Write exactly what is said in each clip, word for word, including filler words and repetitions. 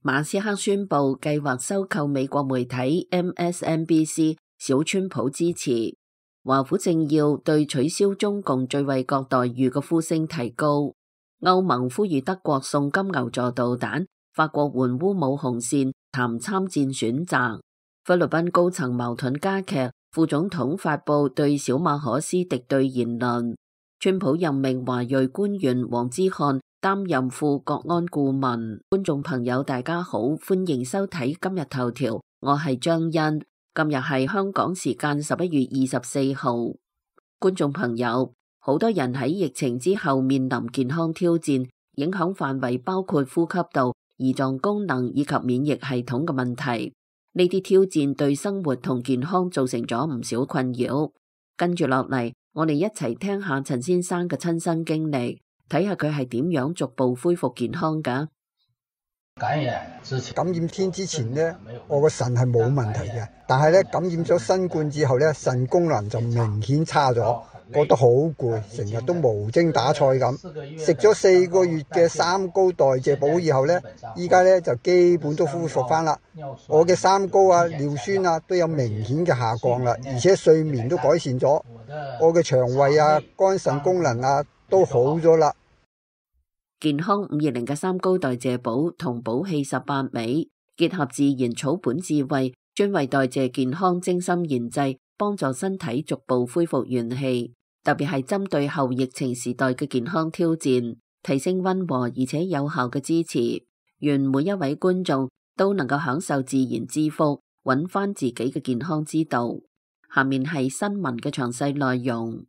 馬斯克宣布計劃收購美國媒體 M S N B C， 小川普支持。華府政要對取消中共最惠國待遇嘅呼聲提高。歐盟呼籲德國送金牛座導彈，法國援烏冇紅線，談參戰選擇。菲律賓高層矛盾加劇，副總統發布對小馬可斯敵對言論。川普任命華裔官員黃之漢擔任副國安顧問。觀眾朋友大家好，歡迎收睇今日頭條，我係張欣。今日係香港時間十一月二十四號。觀眾朋友，好多人喺疫情之後面臨健康挑戰，影響範圍包括呼吸道、胰臟功能以及免疫系統嘅問題。呢啲挑戰對生活同健康造成咗唔少困擾。跟住落嚟，我哋一齊聽下陳先生嘅親身經歷，睇下佢係點樣逐步恢復健康㗎。 感染之前， 感染天之前呢，我個腎係冇問題嘅，但係咧感染咗新冠之後咧，腎功能就明顯差咗，覺得好攰，成日都無精打采咁。食咗四個月嘅三高代謝補以後咧，依家咧就基本都恢復翻啦。我嘅三高啊、尿酸啊都有明顯嘅下降啦，而且睡眠都改善咗，我嘅腸胃啊、肝腎功能啊都好咗啦。 健康五二零嘅三高代謝補同補氣十八味，結合自然草本智慧，專為代謝健康精心研製，幫助身體逐步恢復元氣。特別係針對後疫情時代嘅健康挑戰，提升溫和而且有效嘅支持。願每一位觀眾都能夠享受自然之福，揾翻自己嘅健康之道。下面係新聞嘅詳細內容。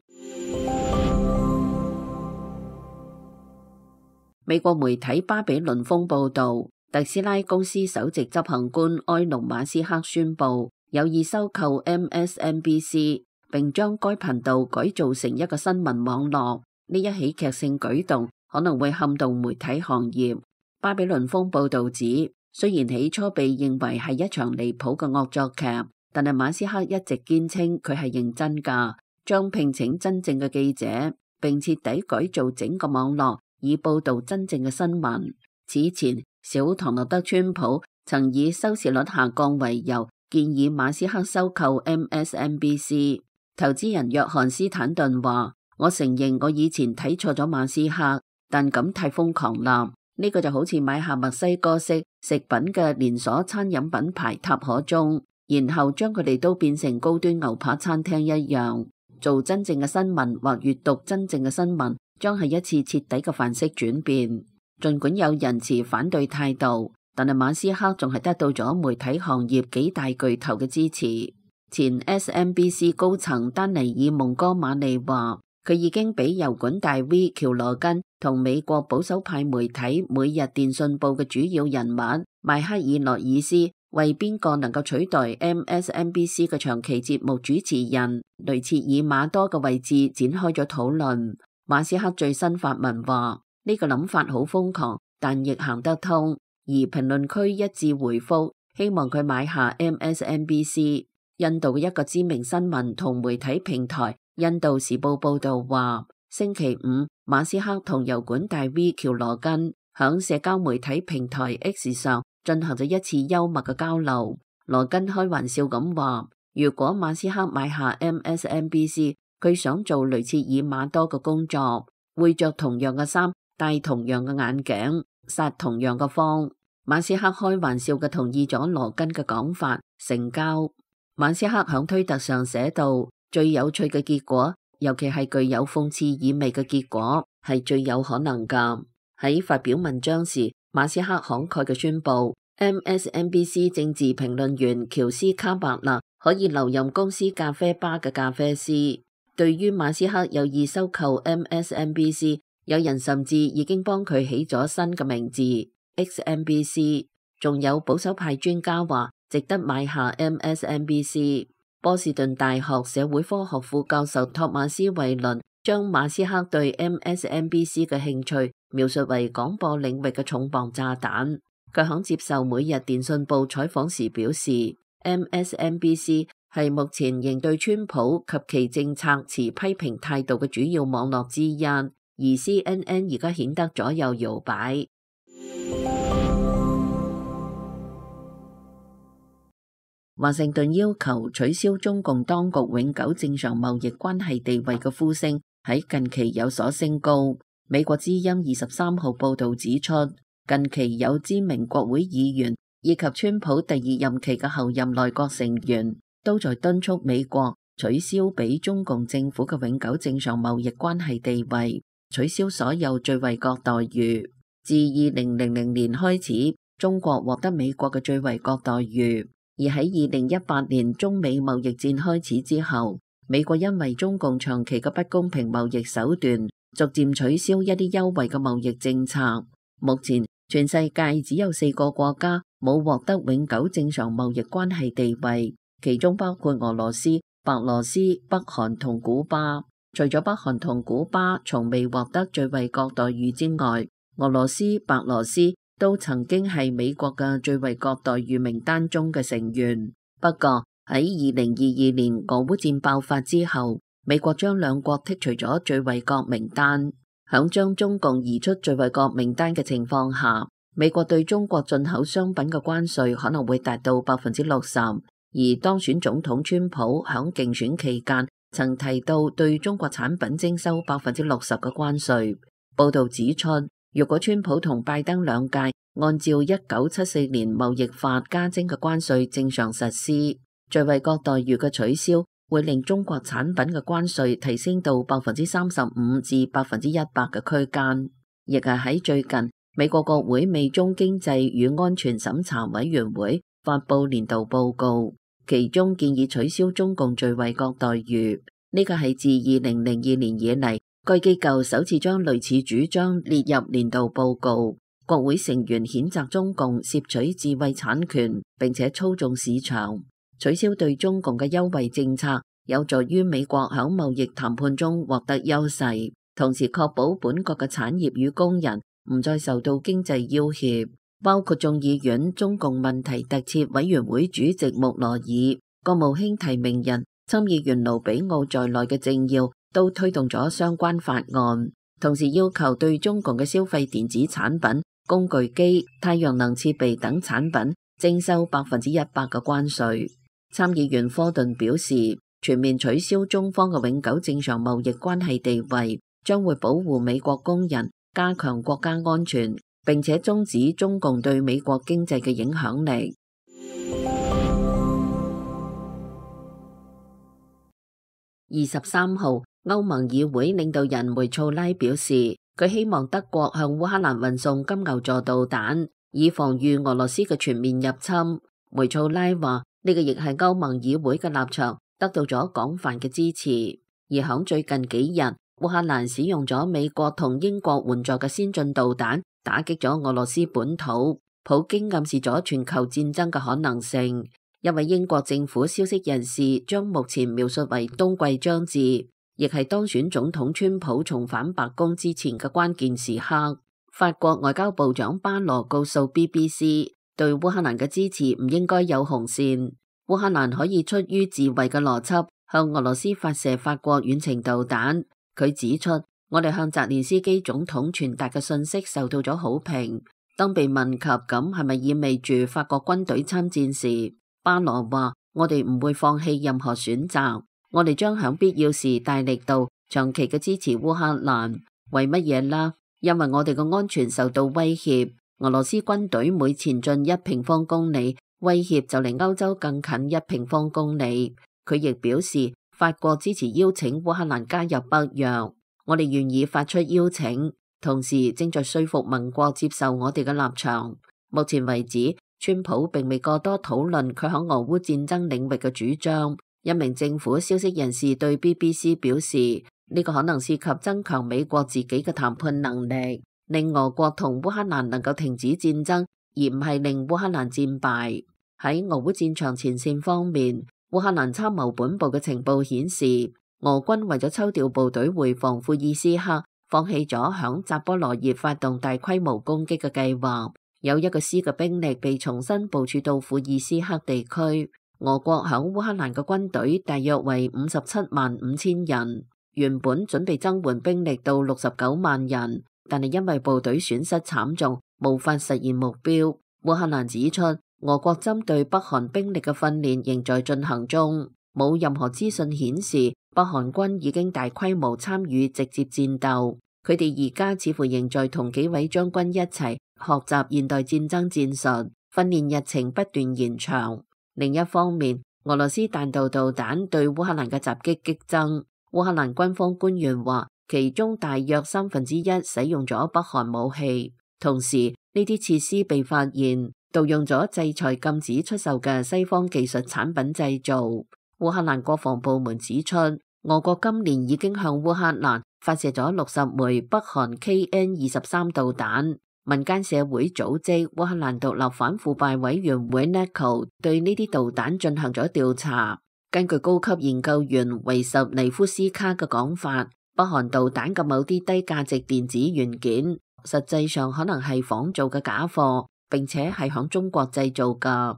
美國媒體巴比倫風報道，特斯拉公司首席執行官埃隆馬斯克宣布有意收購 M S N B C， 並將該頻道改造成一個新聞網絡。呢一喜劇性舉動可能會撼動媒體行業。巴比倫風報道指，雖然起初被認為係一場離譜嘅惡作劇，但係馬斯克一直堅稱佢係認真㗎，將聘請真正嘅記者，並徹底改造整個網絡，以報導真正嘅新聞。此前，小唐納德川普曾以收視率下降為由，建議馬斯克收購 M S N B C。投資人約翰斯坦頓話：我承認我以前睇錯咗馬斯克，但咁太瘋狂啦。呢個就好似買下墨西哥式食品嘅連鎖餐飲品牌塔可中，然後將佢哋都變成高端牛扒餐廳一樣。做真正嘅新聞或閱讀真正嘅新聞，將係一次徹底嘅範式轉變。儘管有人持反對態度，但係馬斯克仲係得到咗媒體行業幾大巨頭嘅支持。前 S N B C 高層丹尼爾蒙哥馬利話，佢已經俾油管大 V 喬羅根同美國保守派媒體每日電訊報嘅主要人物邁克爾諾爾斯為邊個能夠取代 M S N B C 嘅長期節目主持人雷切爾馬多嘅位置展開咗討論。馬斯克最新發文話，呢個諗法好瘋狂，但亦行得通。而評論區一致回覆，希望佢買下 M S N B C。印度嘅一個知名新聞同媒體平台印度時報報道話，星期五馬斯克同油管大 V 喬羅根響社交媒體平台 X 上進行咗一次幽默嘅交流。羅根開玩笑咁話，如果馬斯克買下 M S N B C， 佢想做雷切爾馬多嘅工作，會着同樣嘅衫，戴同樣嘅眼鏡，撒同樣嘅謊。馬斯克開玩笑嘅同意咗羅根嘅講法，成交。馬斯克響推特上寫道，最有趣嘅結果，尤其係具有諷刺意味嘅結果，係最有可能㗎。喺發表文章時，馬斯克慷慨嘅宣布 M S N B C 政治評論員喬斯卡伯納可以留任公司咖啡吧嘅咖啡師。對於馬斯克有意收購 M S N B C， 有人甚至已經幫佢起咗新嘅名字 X N B C。 仲有保守派專家話值得買下 M S N B C。 波士頓大學社會科學副教授托馬斯惠倫將馬斯克對 M S N B C 嘅興趣描述為廣播領域嘅重磅炸彈。佢響接受每日電訊報採訪時表示， M S N B C 係目前仍對川普及其政策持批評態度嘅主要網絡之一，而 C N N 而家顯得左右搖擺。 華盛頓要求取消中共當局永久正常貿易關係地位嘅呼聲喺近期有所升高。美國之音二十三號報導指出，近期有知名國會議員以及川普第二任期嘅後任內閣成員都在敦促美國取消俾中共政府嘅永久正常貿易關係地位，取消所有最惠國待遇。自二零零零年開始，中國獲得美國嘅最惠國待遇，而喺二零一八年中美貿易戰開始之後，美國因為中共長期嘅不公平貿易手段，逐漸取消一啲優惠嘅貿易政策。目前全世界只有四個國家冇獲得永久正常貿易關係地位，其中包括俄羅斯、白羅斯、北韓同古巴。除咗北韓同古巴從未獲得最惠國待遇之外，俄羅斯、白羅斯都曾經係美國嘅最惠國待遇名單中嘅成員。不過喺二零二二年俄烏戰爆發之後，美國將兩國剔除咗最惠國名單。響將中共移出最惠國名單嘅情況下，美國對中國進口商品嘅關稅可能會達到百分之六十。而當選總統川普響競選期間曾提到對中國產品徵收百分之六十嘅關稅。報道指出，如果川普同拜登兩屆按照一九七四年貿易法加徵嘅關稅正常實施，最惠國待遇嘅取消會令中國產品嘅關稅提升到百分之三十五至百分之一百嘅區間。亦係喺最近，美國國會美中經濟與安全審查委員會發布年度報告，其中建議取消中共最惠國待遇。呢個係自二零零二年以嚟，該機構首次將類似主張列入年度報告。國會成員譴責中共竊取智慧產權，並且操縱市場。取消對中共嘅優惠政策，有助於美國喺貿易談判中獲得優勢，同時確保本國嘅產業與工人唔再受到經濟要挾。包括眾議院中共問題特設委員會主席穆羅爾、國務卿提名人參議員盧比奧在內嘅政要都推動咗相關法案，同時要求對中共嘅消費電子產品、工具機、太陽能設備等產品徵收百分之一百嘅關稅。參議員科頓表示，全面取消中方嘅永久正常貿易關係地位，將會保護美國工人，加強國家安全，並且終止中共對美國經濟嘅影響力。二十三號，歐盟議會領導人梅措拉表示，佢希望德國向烏克蘭運送金牛座導彈，以防禦俄羅斯嘅全面入侵。梅措拉話，呢個亦係歐盟議會嘅立場，得到咗廣泛嘅支持。而響最近幾日，烏克蘭使用咗美國同英國援助嘅先進導彈，打擊咗俄羅斯本土。普京暗示咗全球戰爭嘅可能性。一位英國政府消息人士將目前描述為冬季將至，亦係當選總統川普重返白宮之前嘅關鍵時刻。法國外交部長巴羅告訴 B B C， 對烏克蘭嘅支持唔應該有紅線。烏克蘭可以出於自衛嘅邏輯向俄羅斯發射法國遠程導彈。佢指出，我哋向澤連斯基總統傳達嘅信息受到咗好評。當被問及咁係咪意味住法國軍隊參戰時，巴羅話：我哋唔會放棄任何選擇，我哋將響必要時大力度長期嘅支持烏克蘭。為乜嘢啦？因為我哋嘅安全受到威脅。俄羅斯軍隊每前進一平方公里，威脅就離歐洲更近一平方公里。佢亦表示，法國支持邀請烏克蘭加入北約，我哋願意發出邀請，同時正在說服盟國接受我哋嘅立場。目前為止，川普並未過多討論佢喺俄烏戰爭領域嘅主張。一名政府消息人士對 B B C 表示，呢個可能涉及增強美國自己嘅談判能力，令俄國同烏克蘭能夠停止戰爭，而唔係令烏克蘭戰敗。喺俄烏戰場前線方面，烏克蘭參謀本部嘅情報顯示，俄軍為咗抽調部隊回防庫爾斯克，放棄咗響扎波羅熱發動大規模攻擊嘅計劃。有一個師嘅兵力被重新部署到庫爾斯克地區。俄國響烏克蘭嘅軍隊大約為五十七萬五千人，原本準備增援兵力到六十九萬人，但係因為部隊損失慘重，無法實現目標。烏克蘭指出， 俄國針對北韓兵力嘅訓練仍在進行中，冇任何資訊顯示北韓軍已經大規模參與直接戰鬥。佢哋而家似乎仍在同幾位將軍一齊學習現代戰爭戰術，訓練日程不斷延長。另一方面，俄羅斯彈道導彈對烏克蘭嘅襲擊激增。烏克蘭軍方官員話，其中大約三分之一使用咗北韓武器，同時呢啲設施被發現盜用咗制裁禁止出售嘅西方技術產品製造。烏克蘭國防部門指出，俄國今年已經向烏克蘭發射咗六十枚北韓 K N 二十三導彈。民間社會組織烏克蘭獨立反腐敗委員會 N A C O 對呢啲導彈進行咗調查。根據高級研究員維什尼夫斯卡嘅講法，北韓導彈嘅某啲低價值電子元件，實際上可能係仿造嘅假貨，並且係響中國製造㗎。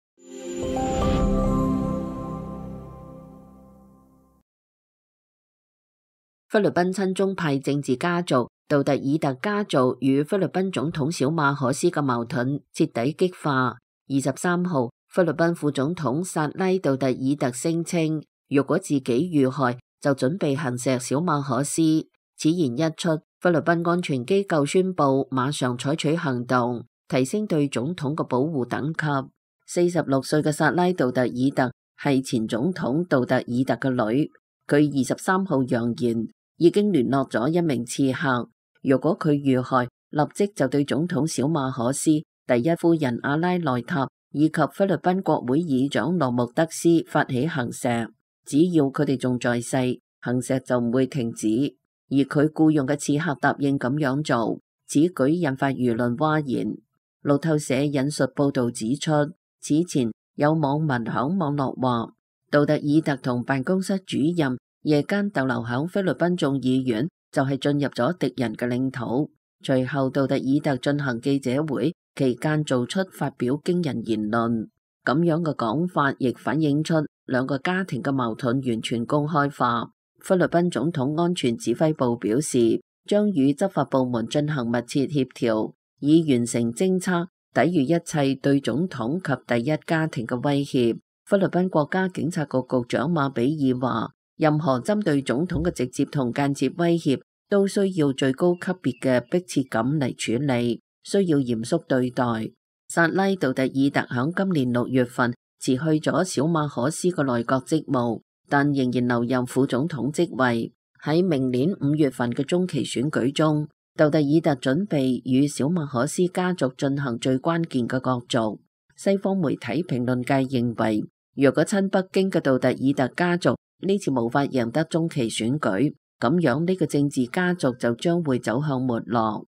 菲律賓親中派政治家族杜特爾特家族與菲律賓總統小馬可斯嘅矛盾徹底激化。二十三號，菲律賓副總統薩拉杜特爾特聲稱，如果自己遇害，就準備行刺小馬可斯。此言一出，菲律賓安全機構宣布馬上採取行動，提升對總統嘅保護等級。四十六歲嘅薩拉杜特爾特係前總統杜特爾特嘅女，佢二十三號揚言已經聯絡咗一名刺客，如果佢遇害，立即就對總統小馬可斯、第一夫人阿拉內塔以及菲律賓國會議長羅穆德斯發起行刺。只要佢哋仲在世，行刺就唔會停止。而佢僱用嘅刺客答應咁樣做，此舉引發輿論譁然。路透社引述報道指出，此前有網民響網絡話，杜特爾特同辦公室主任夜間逗留響菲律賓眾議院，就係進入咗敵人嘅領土。隨後杜特爾特進行記者會期間做出發表驚人言論，咁樣嘅講法亦反映出兩個家庭嘅矛盾完全公開化。菲律賓總統安全指揮部表示，將與執法部門進行密切協調，以完成偵測，抵禦一切對總統及第一家庭嘅威脅。菲律賓國家警察局局長馬比爾話，任何針對總統嘅直接同間接威脅都需要最高級別嘅迫切感嚟處理，需要嚴肅對待。薩拉杜特爾特響今年六月份辭去咗小馬可斯嘅內閣職務，但仍然留任副總統職位。喺明年五月份嘅中期選舉中，杜特爾特準備與小馬可斯家族進行最關鍵嘅角逐。西方媒體評論界認為，若果親北京嘅杜特爾特家族呢次無法贏得中期選舉，咁樣呢個政治家族就將會走向沒落。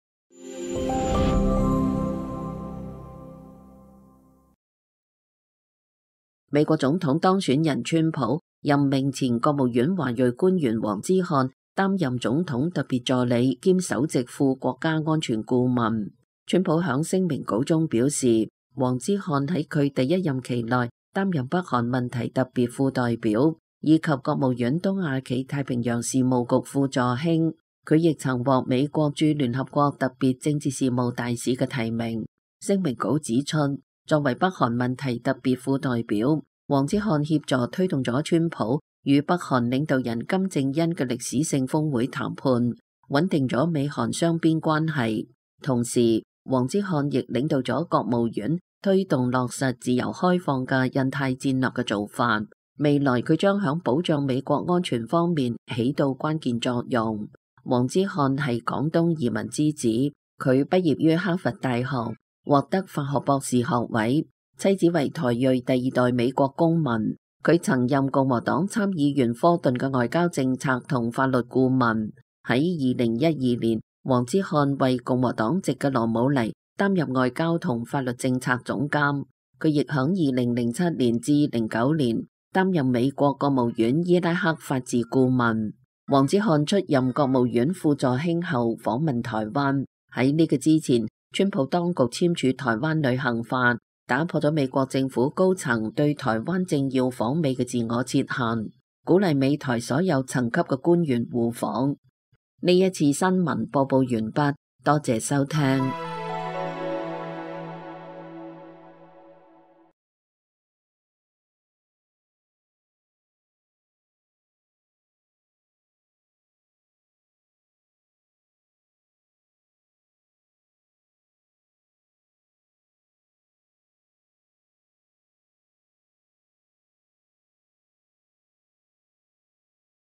美國總統當選人川普任命前國務院華裔官員黃之漢擔任總統特別助理兼首席副國家安全顧問。川普響聲明稿中表示，黃之漢喺佢第一任期內擔任北韓問題特別副代表，以及國務院東亞企太平洋事務局副助卿。佢亦曾獲美國駐聯合國特別政治事務大使嘅提名。聲明稿指出，作為北韓問題特別副代表，黃之漢協助推動咗川普與北韓領導人金正恩嘅歷史性峰會談判，穩定咗美韓雙邊關係。同時，黃之漢亦領導咗國務院推動落實自由開放嘅印太戰略嘅做法。未來佢將響保障美國安全方面起到關鍵作用。黃之漢係廣東移民之子，佢畢業於哈佛大學，獲得法學博士學位，妻子為台裔第二代美國公民。佢曾任共和黨參議員科頓嘅外交政策同法律顧問。喺二零一二年，黃之漢為共和黨籍嘅羅姆尼擔任外交同法律政策總監。佢亦響二零零七年至零九年擔任美國國務院伊拉克法治顧問。黃之漢出任國務院副助卿後訪問台灣。喺呢個之前，川普當局簽署台灣旅行法，打破咗美國政府高層對台灣政要訪美嘅自我設限，鼓勵美台所有層級嘅官員互訪。呢一次新聞播報完畢，多謝收聽。